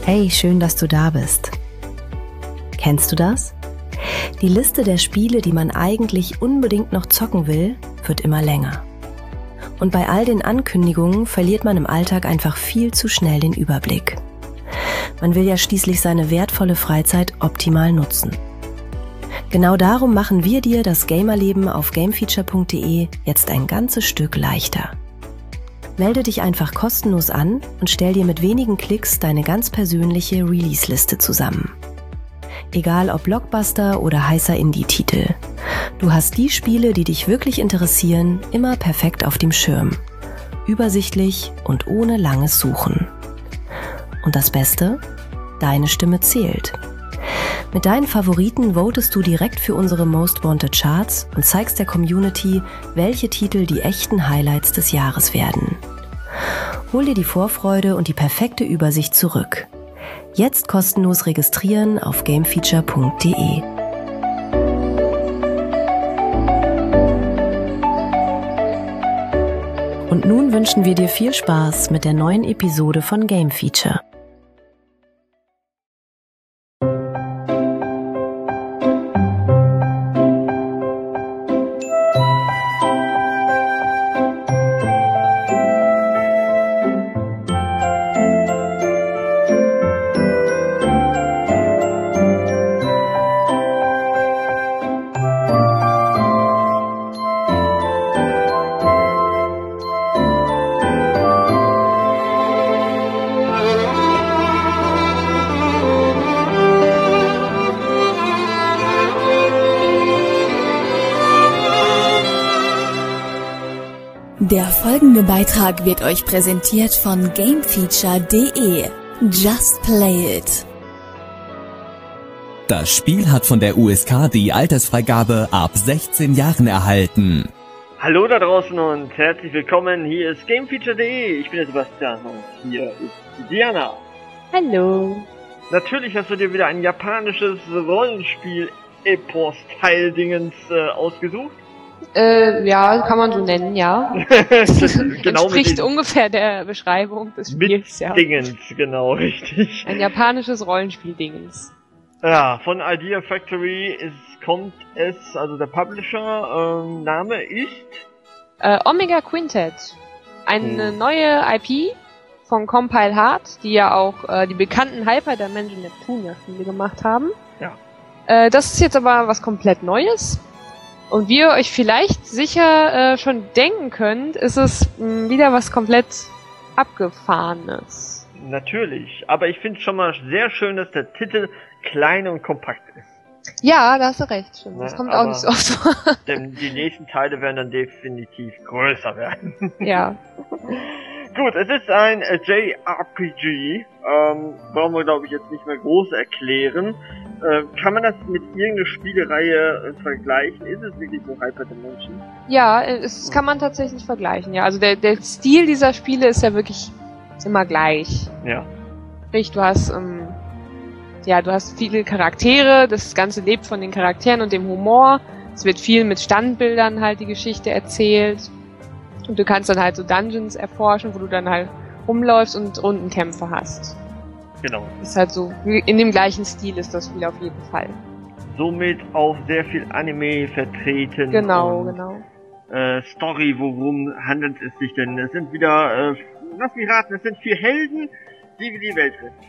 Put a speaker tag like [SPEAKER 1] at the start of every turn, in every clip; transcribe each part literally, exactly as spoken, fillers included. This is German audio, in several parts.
[SPEAKER 1] Hey, schön, dass du da bist. Kennst du das? Die Liste der Spiele, die man eigentlich unbedingt noch zocken will, wird immer länger. Und bei all den Ankündigungen verliert man im Alltag einfach viel zu schnell den Überblick. Man will ja schließlich seine wertvolle Freizeit optimal nutzen. Genau darum machen wir dir das Gamerleben auf gamefeature punkt de jetzt ein ganzes Stück leichter. Melde dich einfach kostenlos an und stell dir mit wenigen Klicks deine ganz persönliche Release-Liste zusammen. Egal ob Blockbuster oder heißer Indie-Titel. Du hast die Spiele, die dich wirklich interessieren, immer perfekt auf dem Schirm. Übersichtlich und ohne langes Suchen. Und das Beste? Deine Stimme zählt. Mit deinen Favoriten votest du direkt für unsere Most Wanted Charts und zeigst der Community, welche Titel die echten Highlights des Jahres werden. Hol dir die Vorfreude und die perfekte Übersicht zurück. Jetzt kostenlos registrieren auf gamefeature punkt de. Und nun wünschen wir dir viel Spaß mit der neuen Episode von Game Feature.
[SPEAKER 2] Der folgende Beitrag wird euch präsentiert von gamefeature punkt de. Just play it.
[SPEAKER 3] Das Spiel hat von der U S K die Altersfreigabe ab sechzehn Jahren erhalten.
[SPEAKER 4] Hallo da draußen und herzlich willkommen. Hier ist gamefeature punkt de. Ich bin der Sebastian und hier ist Diana.
[SPEAKER 5] Hallo.
[SPEAKER 4] Natürlich hast du dir wieder ein japanisches Rollenspiel-Epos-Teil-Dingens äh, ausgesucht.
[SPEAKER 5] Äh, ja, kann man so nennen, ja.
[SPEAKER 4] Genau,
[SPEAKER 5] entspricht ungefähr der Beschreibung des Spiels, ja.
[SPEAKER 4] Dingens, genau, richtig.
[SPEAKER 5] Ein japanisches Rollenspiel-Dingens.
[SPEAKER 4] Ja, von Idea Factory ist, kommt es, also der Publisher, ähm, Name ist?
[SPEAKER 5] Äh, Omega Quintet. Eine
[SPEAKER 4] Hm.
[SPEAKER 5] neue I P von Compile Heart, die ja auch äh, die bekannten Hyper Dimension Neptunia Spiele gemacht haben.
[SPEAKER 4] Ja.
[SPEAKER 5] Äh, das ist jetzt aber was komplett Neues. Und wie ihr euch vielleicht sicher äh, schon denken könnt, ist es mh, wieder was komplett Abgefahrenes.
[SPEAKER 4] Natürlich, aber ich finde schon mal sehr schön, dass der Titel klein und kompakt ist.
[SPEAKER 5] Ja, da hast du recht, stimmt. Das
[SPEAKER 4] Ja,
[SPEAKER 5] kommt auch nicht so oft vor.
[SPEAKER 4] Denn die nächsten Teile werden dann definitiv größer werden.
[SPEAKER 5] Ja.
[SPEAKER 4] Gut, es ist ein äh, J R P G. Ähm, brauchen wir, glaube ich, jetzt nicht mehr groß erklären. Äh, kann man das mit irgendeiner Spielereihe äh, vergleichen? Ist es wirklich so Hyper Dimension?
[SPEAKER 5] Ja, es kann man tatsächlich vergleichen, ja. Also der, der Stil dieser Spiele ist ja wirklich immer gleich.
[SPEAKER 4] Ja.
[SPEAKER 5] Sprich, du hast, ähm, ja, du hast viele Charaktere, das Ganze lebt von den Charakteren und dem Humor. Es wird viel mit Standbildern halt die Geschichte erzählt. Und du kannst dann halt so Dungeons erforschen, wo du dann halt rumläufst und Rundenkämpfe hast.
[SPEAKER 4] Genau.
[SPEAKER 5] Ist halt so, in dem gleichen Stil ist das Spiel auf jeden Fall.
[SPEAKER 4] Somit auch sehr viel Anime vertreten.
[SPEAKER 5] Genau,
[SPEAKER 4] und,
[SPEAKER 5] genau.
[SPEAKER 4] Äh, Story, worum handelt es sich denn? Es sind wieder, äh, lass mich raten, es sind vier Helden, die die Welt retten.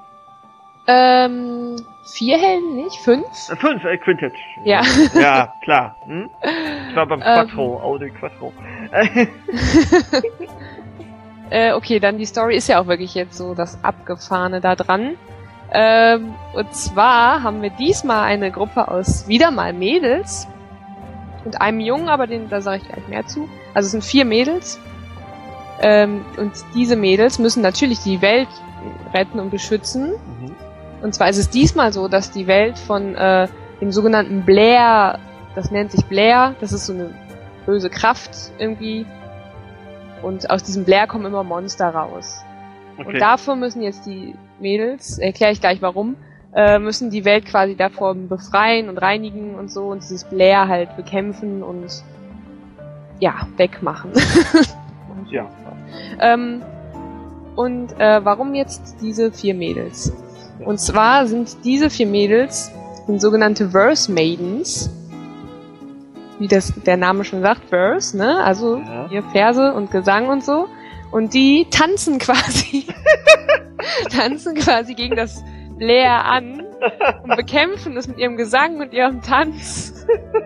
[SPEAKER 5] Ähm, vier Helden nicht? Fünf?
[SPEAKER 4] Äh, fünf, äh, Quintet.
[SPEAKER 5] Ja.
[SPEAKER 4] Ja, klar. Hm? Ich war beim Quattro, ähm. Audio Quattro.
[SPEAKER 5] äh, okay, dann die Story ist ja auch wirklich jetzt so das Abgefahrene da dran. Ähm, und zwar haben wir diesmal eine Gruppe aus wieder mal Mädels und einem Jungen, aber den, da sage ich gleich mehr zu. Also es sind vier Mädels. Ähm, und diese Mädels müssen natürlich die Welt retten und beschützen. Mhm. Und zwar ist es diesmal so, dass die Welt von äh, dem sogenannten Blair, das nennt sich Blair, das ist so eine böse Kraft irgendwie. Und aus diesem Blair kommen immer Monster raus. Okay. Und davor müssen jetzt die Mädels, erkläre ich gleich warum, äh, müssen die Welt quasi davor befreien und reinigen und so und dieses Blair halt bekämpfen und ja, wegmachen.
[SPEAKER 4] Ja.
[SPEAKER 5] ähm, Und äh, warum jetzt diese vier Mädels? Und zwar sind diese vier Mädels sind sogenannte Verse Maidens. Wie das der Name schon sagt, Verse, ne? Also
[SPEAKER 4] Ja.
[SPEAKER 5] hier Verse und Gesang und so. Und die tanzen quasi, tanzen quasi gegen das Blair an und bekämpfen es mit ihrem Gesang und ihrem Tanz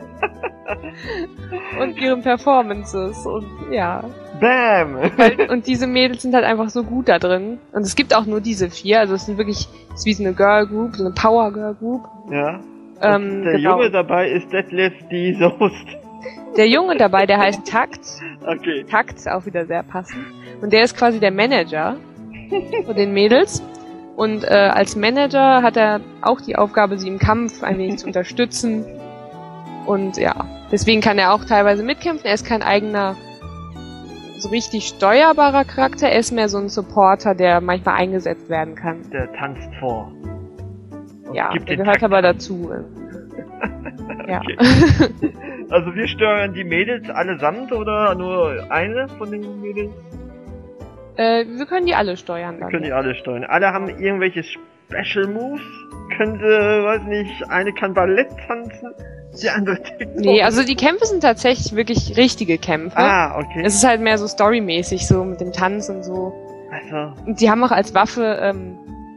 [SPEAKER 5] und ihren Performances und ja.
[SPEAKER 4] Bam!
[SPEAKER 5] Weil, und diese Mädels sind halt einfach so gut da drin. Und es gibt auch nur diese vier, also es sind wirklich, es ist wie so eine Girl Group, so eine Power Girl Group.
[SPEAKER 4] Ja.
[SPEAKER 5] Ähm,
[SPEAKER 4] Der
[SPEAKER 5] genau.
[SPEAKER 4] Junge dabei ist Detlef die Soest.
[SPEAKER 5] Der Junge dabei, der heißt Takt.
[SPEAKER 4] Okay.
[SPEAKER 5] Takt, auch wieder sehr passend. Und der ist quasi der Manager von den Mädels. Und äh, als Manager hat er auch die Aufgabe, sie im Kampf ein wenig zu unterstützen. Und ja, deswegen kann er auch teilweise mitkämpfen. Er ist kein eigener, so richtig steuerbarer Charakter. Er ist mehr so ein Supporter, der manchmal eingesetzt werden kann.
[SPEAKER 4] Der tanzt vor. Und
[SPEAKER 5] Ja,
[SPEAKER 4] gibt
[SPEAKER 5] der
[SPEAKER 4] den
[SPEAKER 5] gehört
[SPEAKER 4] Takt
[SPEAKER 5] aber
[SPEAKER 4] an.
[SPEAKER 5] dazu. Ja.
[SPEAKER 4] Okay. Also wir steuern die Mädels allesamt oder nur eine von den Mädels?
[SPEAKER 5] äh, wir können die alle steuern
[SPEAKER 4] Wir
[SPEAKER 5] dann.
[SPEAKER 4] können die alle steuern. Alle haben irgendwelche Special Moves. Könnte, weiß nicht, eine kann Ballett tanzen, die andere TikTok.
[SPEAKER 5] Nee, also die Kämpfe sind tatsächlich wirklich richtige Kämpfe.
[SPEAKER 4] Ah, okay.
[SPEAKER 5] Es ist halt mehr so storymäßig, so mit dem Tanz und so.
[SPEAKER 4] Also,
[SPEAKER 5] Und die haben auch als Waffe ähm,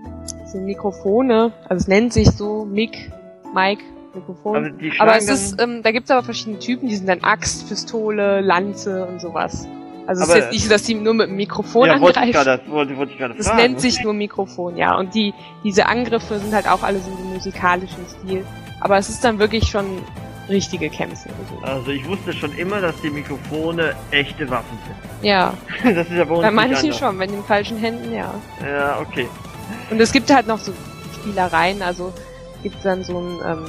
[SPEAKER 5] so Mikrofone, also es nennt sich so Mic, Mic, Mikrofon.
[SPEAKER 4] also die schlagen
[SPEAKER 5] Aber es
[SPEAKER 4] dann,
[SPEAKER 5] ist, ähm, da gibt's aber verschiedene Typen, die sind dann Axt, Pistole, Lanze und sowas. Also es ist
[SPEAKER 4] Aber-
[SPEAKER 5] jetzt nicht so, dass die nur mit dem Mikrofon
[SPEAKER 4] ja, wollte ich
[SPEAKER 5] angreifen.
[SPEAKER 4] gerade, wollte, wollte ich gerade
[SPEAKER 5] Das
[SPEAKER 4] fragen.
[SPEAKER 5] nennt sich nur Mikrofon, ja. Und die, diese Angriffe sind halt auch alle so im musikalischen Stil. Aber es ist dann wirklich schon richtige Kämpfe. Also.
[SPEAKER 4] Also ich wusste schon immer, dass die Mikrofone echte Waffen sind.
[SPEAKER 5] Ja,
[SPEAKER 4] Das ist ja bei uns
[SPEAKER 5] bei
[SPEAKER 4] nicht
[SPEAKER 5] manchen
[SPEAKER 4] anders.
[SPEAKER 5] schon, bei den falschen Händen, ja.
[SPEAKER 4] Ja, okay.
[SPEAKER 5] Und es gibt halt noch so Spielereien, also gibt dann so ein, ähm,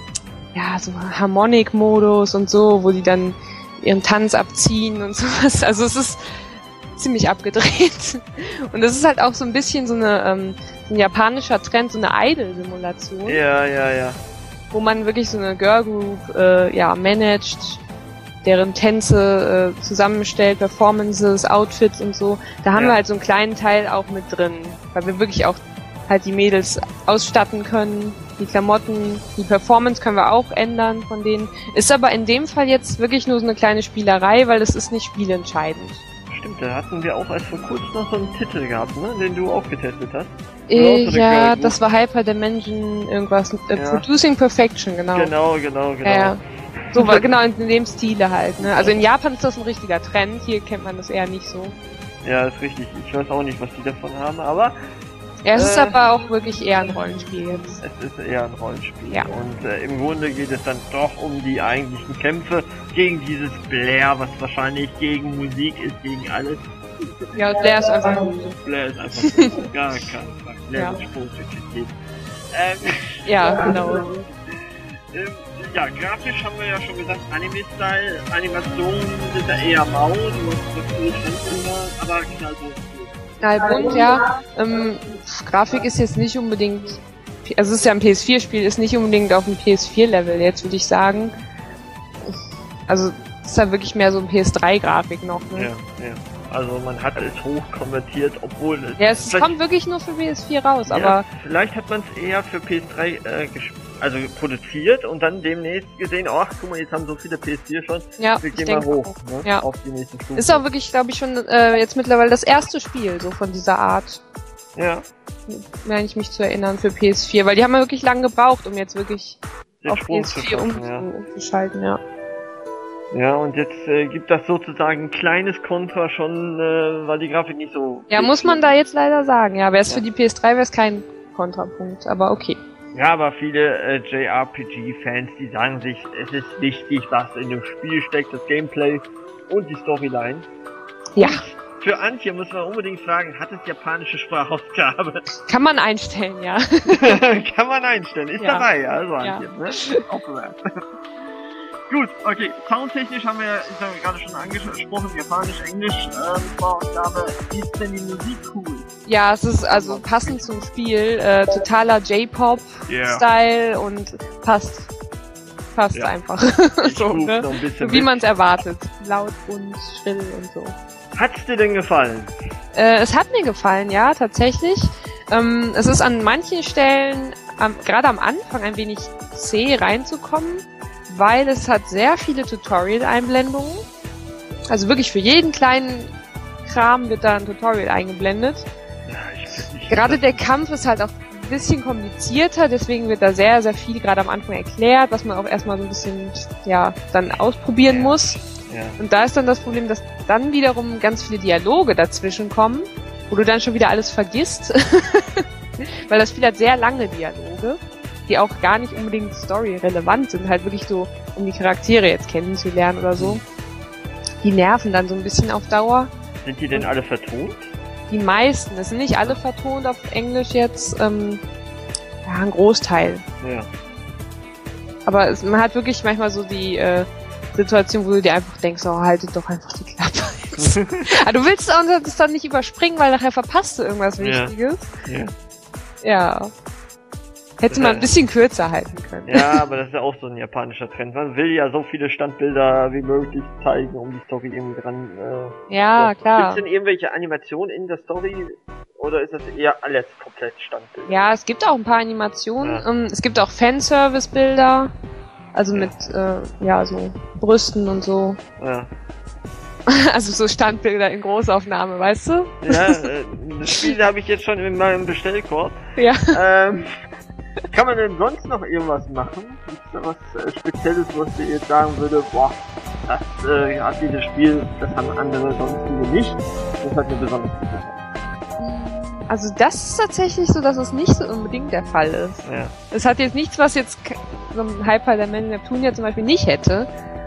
[SPEAKER 5] ja, so Harmonik-Modus und so, wo die dann ihren Tanz abziehen und sowas. Also es ist ziemlich abgedreht. Und es ist halt auch so ein bisschen so eine, ähm, ein japanischer Trend, so eine Idol-Simulation,
[SPEAKER 4] Ja, ja, ja.
[SPEAKER 5] wo man wirklich so eine Girl-Group, äh, ja, managt, deren Tänze äh, zusammenstellt, Performances, Outfits und so. Da haben
[SPEAKER 4] Ja.
[SPEAKER 5] wir halt so einen kleinen Teil auch mit drin, weil wir wirklich auch halt die Mädels ausstatten können, die Klamotten, die Performance können wir auch ändern von denen. Ist aber in dem Fall jetzt wirklich nur so eine kleine Spielerei, weil es ist nicht spielentscheidend.
[SPEAKER 4] Stimmt, da hatten wir auch erst vor kurzem noch so einen Titel gehabt, ne? Den du auch getestet hast.
[SPEAKER 5] Äh,
[SPEAKER 4] Oder auch so eine
[SPEAKER 5] ja,
[SPEAKER 4] Girl Group.
[SPEAKER 5] das war Hyper Dimension irgendwas. Äh,
[SPEAKER 4] Ja.
[SPEAKER 5] Producing Perfection, genau.
[SPEAKER 4] Genau, genau, genau.
[SPEAKER 5] Ja, ja. So, weil- genau, in dem Stile halt, ne? Also in Japan ist das ein richtiger Trend, hier kennt man das eher nicht so.
[SPEAKER 4] Ja, ist richtig. Ich weiß auch nicht, was die davon haben, aber
[SPEAKER 5] Ja, es ist
[SPEAKER 4] Äh.
[SPEAKER 5] aber auch wirklich eher ein Rollenspiel jetzt.
[SPEAKER 4] es ist eher ein Rollenspiel.
[SPEAKER 5] Ja.
[SPEAKER 4] Und äh, im Grunde geht es dann doch um die eigentlichen Kämpfe gegen dieses Blair, was wahrscheinlich gegen Musik ist, gegen alles.
[SPEAKER 5] Ja, Blair ist einfach böse.
[SPEAKER 4] Blair ist einfach böse. Gar kein Fall. Blair
[SPEAKER 5] Ja.
[SPEAKER 4] wird Sprungstückchen geben. Ähm,
[SPEAKER 5] Ja, genau.
[SPEAKER 4] ähm, ja, grafisch haben wir ja schon gesagt, Anime-Style, Animationen sind da eher mau, du hast nicht immer, aber knallbunt.
[SPEAKER 5] Knallbunt, ja. Ähm, Grafik ist jetzt nicht unbedingt, also es ist ja ein P S vier Spiel, ist nicht unbedingt auf dem P S vier Level jetzt, würde ich sagen. Also, es ist ja wirklich mehr so ein P S drei Grafik noch, ne?
[SPEAKER 4] Ja, ja. Also man hat es hoch konvertiert, obwohl es...
[SPEAKER 5] Ja, es
[SPEAKER 4] vielleicht-
[SPEAKER 5] kommt wirklich nur für P S vier raus,
[SPEAKER 4] ja,
[SPEAKER 5] aber
[SPEAKER 4] vielleicht hat man es eher für P S drei äh, gesch- also produziert und dann demnächst gesehen, ach guck mal, jetzt haben so viele P S vier schon,
[SPEAKER 5] ja,
[SPEAKER 4] wir
[SPEAKER 5] ich
[SPEAKER 4] gehen mal
[SPEAKER 5] denke
[SPEAKER 4] hoch,
[SPEAKER 5] auch.
[SPEAKER 4] ne?
[SPEAKER 5] Ja.
[SPEAKER 4] Auf die nächste Stufe.
[SPEAKER 5] Ist auch wirklich, glaube ich, schon äh, jetzt mittlerweile das erste Spiel so von dieser Art,
[SPEAKER 4] Ja,
[SPEAKER 5] meine ich mich zu erinnern, für P S vier, weil die haben ja wirklich lange gebraucht, um jetzt wirklich
[SPEAKER 4] den
[SPEAKER 5] auf P
[SPEAKER 4] Sprung
[SPEAKER 5] S
[SPEAKER 4] zu
[SPEAKER 5] vier um,
[SPEAKER 4] schaffen, ja.
[SPEAKER 5] umzuschalten, ja.
[SPEAKER 4] Ja, und jetzt äh, gibt das sozusagen ein kleines Kontra schon, äh, weil die Grafik nicht so...
[SPEAKER 5] Ja, muss man da jetzt leider sagen, ja, wäre es
[SPEAKER 4] Ja.
[SPEAKER 5] für die P S drei, wäre es kein Kontrapunkt, aber okay.
[SPEAKER 4] Ja, aber viele äh, J R P G-Fans, die sagen sich, es ist wichtig, was in dem Spiel steckt, das Gameplay und die Storyline.
[SPEAKER 5] Ja,
[SPEAKER 4] Für Antje muss man unbedingt fragen, hat es japanische Sprachausgabe?
[SPEAKER 5] kann man einstellen, ja.
[SPEAKER 4] Kann man einstellen, ist
[SPEAKER 5] Ja.
[SPEAKER 4] dabei, also
[SPEAKER 5] Ja.
[SPEAKER 4] Antje, ne? Auch bemerkt. Gut, okay, soundtechnisch haben wir, ich habe gerade schon angesprochen, Japanisch, Englisch, ähm, Sprachausgabe, ist denn die Musik cool?
[SPEAKER 5] Ja, es ist also passend zum Spiel, äh, totaler J-Pop-Style und passt. Passt
[SPEAKER 4] Ja.
[SPEAKER 5] einfach.
[SPEAKER 4] Ich
[SPEAKER 5] so,
[SPEAKER 4] ruf
[SPEAKER 5] ne?
[SPEAKER 4] noch ein bisschen
[SPEAKER 5] So wie
[SPEAKER 4] mit.
[SPEAKER 5] man es erwartet. Laut und schrill und so.
[SPEAKER 4] Hat's dir denn gefallen?
[SPEAKER 5] Äh, es hat mir gefallen, ja, tatsächlich. Ähm, es ist an manchen Stellen, am, gerade am Anfang, ein wenig zäh reinzukommen, weil es hat sehr viele Tutorial-Einblendungen. Also wirklich für jeden kleinen Kram wird da ein Tutorial eingeblendet.
[SPEAKER 4] Ja, ich, ich,
[SPEAKER 5] Gerade der Kampf ist halt auch ein bisschen komplizierter, deswegen wird da sehr, sehr viel gerade am Anfang erklärt, was man auch erstmal so ein bisschen, ja, dann ausprobieren
[SPEAKER 4] Ja.
[SPEAKER 5] muss.
[SPEAKER 4] Ja.
[SPEAKER 5] Und da ist dann das Problem, dass dann wiederum ganz viele Dialoge dazwischen kommen, wo du dann schon wieder alles vergisst. Weil das Spiel hat sehr lange Dialoge, die auch gar nicht unbedingt story-relevant sind, halt wirklich so, um die Charaktere jetzt kennenzulernen oder so. Die nerven dann so ein bisschen auf Dauer.
[SPEAKER 4] Sind die denn alle vertont?
[SPEAKER 5] Die meisten, es sind nicht alle vertont auf Englisch jetzt, ähm, ja, ein Großteil.
[SPEAKER 4] Ja.
[SPEAKER 5] Aber es, man hat wirklich manchmal so die äh, Situation, wo du dir einfach denkst, oh, haltet doch einfach die Klappe jetzt. Aber du willst auch das dann nicht überspringen, weil nachher verpasst du irgendwas Wichtiges.
[SPEAKER 4] Ja.
[SPEAKER 5] Ja. Hättest du mal ein bisschen kürzer halten können.
[SPEAKER 4] Ja, aber das ist ja auch so ein japanischer Trend. Man will ja so viele Standbilder wie möglich zeigen, um die Story irgendwie dran... Äh,
[SPEAKER 5] Ja,
[SPEAKER 4] so.
[SPEAKER 5] klar.
[SPEAKER 4] Gibt's denn irgendwelche Animationen in der Story? Oder ist das eher alles komplett Standbild?
[SPEAKER 5] Ja, es gibt auch ein paar Animationen.
[SPEAKER 4] Ja.
[SPEAKER 5] Ähm, es gibt auch Fanservice-Bilder. Also mit, äh, ja, so Brüsten und so.
[SPEAKER 4] Ja.
[SPEAKER 5] Also so Standbilder in Großaufnahme, weißt du?
[SPEAKER 4] Ja, äh, das Spiel habe ich jetzt schon in meinem Bestellkorb.
[SPEAKER 5] Ja.
[SPEAKER 4] Ähm, kann man denn sonst noch irgendwas machen? Gibt's da was äh, Spezielles, was dir jetzt sagen würde, boah, das äh, hat dieses Spiel, das haben andere sonstige nicht. Das hat mir besonders gut gefallen.
[SPEAKER 5] Also das ist tatsächlich so, dass es nicht so unbedingt der Fall ist.
[SPEAKER 4] Ja.
[SPEAKER 5] Es hat jetzt nichts, was jetzt k- so ein Hyper der Man Neptune ja zum Beispiel nicht hätte.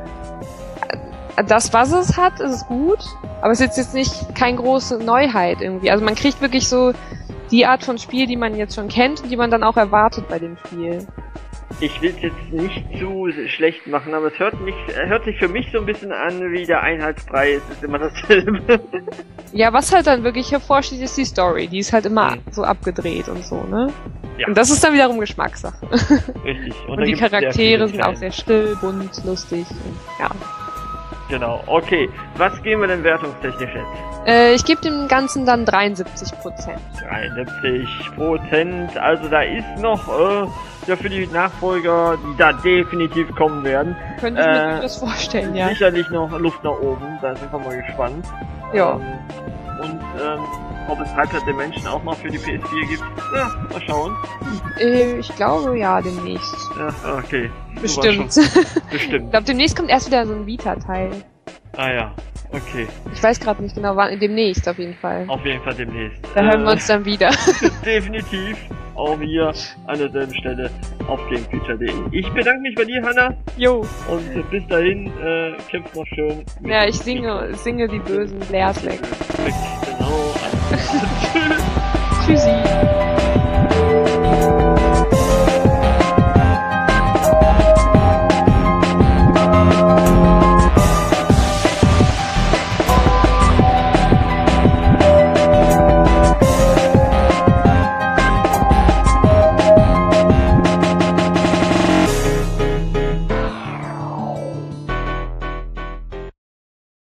[SPEAKER 5] Das, was es hat, ist gut, aber es ist jetzt nicht keine große Neuheit irgendwie. Also man kriegt wirklich so die Art von Spiel, die man jetzt schon kennt und die man dann auch erwartet bei dem Spiel.
[SPEAKER 4] Ich will es jetzt nicht zu schlecht machen, aber es hört, mich, hört sich für mich so ein bisschen an wie der Einheitsbrei. Es ist immer dasselbe.
[SPEAKER 5] Ja, was halt dann wirklich hervorsteht, ist die Story. Die ist halt immer
[SPEAKER 4] Mhm.
[SPEAKER 5] so abgedreht und so, ne?
[SPEAKER 4] Ja.
[SPEAKER 5] Und das ist dann wiederum Geschmackssache.
[SPEAKER 4] Richtig.
[SPEAKER 5] Und,
[SPEAKER 4] da
[SPEAKER 5] die
[SPEAKER 4] gibt's sehr
[SPEAKER 5] Charaktere
[SPEAKER 4] viele
[SPEAKER 5] sind auch
[SPEAKER 4] kleine.
[SPEAKER 5] sehr still, bunt, lustig. Und, ja.
[SPEAKER 4] Genau, okay. Was geben wir denn wertungstechnisch jetzt?
[SPEAKER 5] Äh, ich gebe dem Ganzen dann dreiundsiebzig Prozent.
[SPEAKER 4] dreiundsiebzig Prozent, also da ist noch, äh, ja für die Nachfolger, die da definitiv kommen werden,
[SPEAKER 5] Könnte ich
[SPEAKER 4] Äh,
[SPEAKER 5] mir durchaus vorstellen, ja.
[SPEAKER 4] sicherlich noch Luft nach oben, da sind wir mal gespannt.
[SPEAKER 5] Ja.
[SPEAKER 4] Ähm, und ähm, ob es Hyper Dimension auch noch für die P S vier gibt, ja, mal schauen.
[SPEAKER 5] Äh, ich glaube, ja, demnächst.
[SPEAKER 4] Ja, okay.
[SPEAKER 5] Bestimmt.
[SPEAKER 4] Schon.
[SPEAKER 5] Ich
[SPEAKER 4] Bestimmt.
[SPEAKER 5] glaube, demnächst kommt erst wieder so ein Vita-Teil.
[SPEAKER 4] Ah ja, okay.
[SPEAKER 5] Ich weiß gerade nicht genau, wann. Demnächst auf jeden Fall.
[SPEAKER 4] Auf jeden Fall demnächst.
[SPEAKER 5] Da hören
[SPEAKER 4] Äh,
[SPEAKER 5] wir uns dann wieder.
[SPEAKER 4] definitiv auch hier an derselben Stelle auf gamefeature punkt de. Ich bedanke mich bei dir, Hanna,
[SPEAKER 5] Jo.
[SPEAKER 4] und äh, bis dahin, äh, kämpft noch schön. mit
[SPEAKER 5] Ja, ich
[SPEAKER 4] dem
[SPEAKER 5] singe,
[SPEAKER 4] Mikro.
[SPEAKER 5] singe die bösen Blairs weg.
[SPEAKER 4] Genau.
[SPEAKER 5] Tschüssi.